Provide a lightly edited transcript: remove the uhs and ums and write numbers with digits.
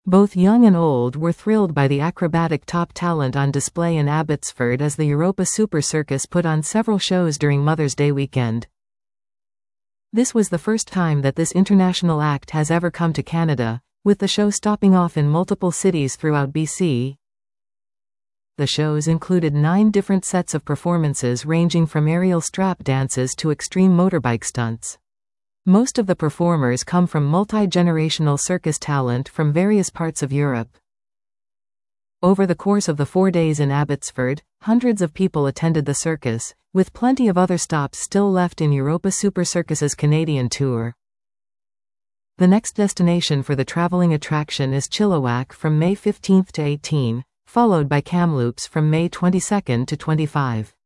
Both young and old were thrilled by the acrobatic top talent on display in Abbotsford as the Europa Super Circus put on several shows during Mother's Day weekend. This was the first time that this international act has ever come to Canada, with the show stopping off in multiple cities throughout BC. The shows included 9 different sets of performances ranging from aerial strap dances to extreme motorbike stunts. Most of the performers come from multi-generational circus talent from various parts of Europe. Over the course of the 4 days in Abbotsford, hundreds of people attended the circus, with plenty of other stops still left in Europa Super Circus's Canadian tour. The next destination for the traveling attraction is Chilliwack from May 15 to 18, followed by Kamloops from May 22 to 25.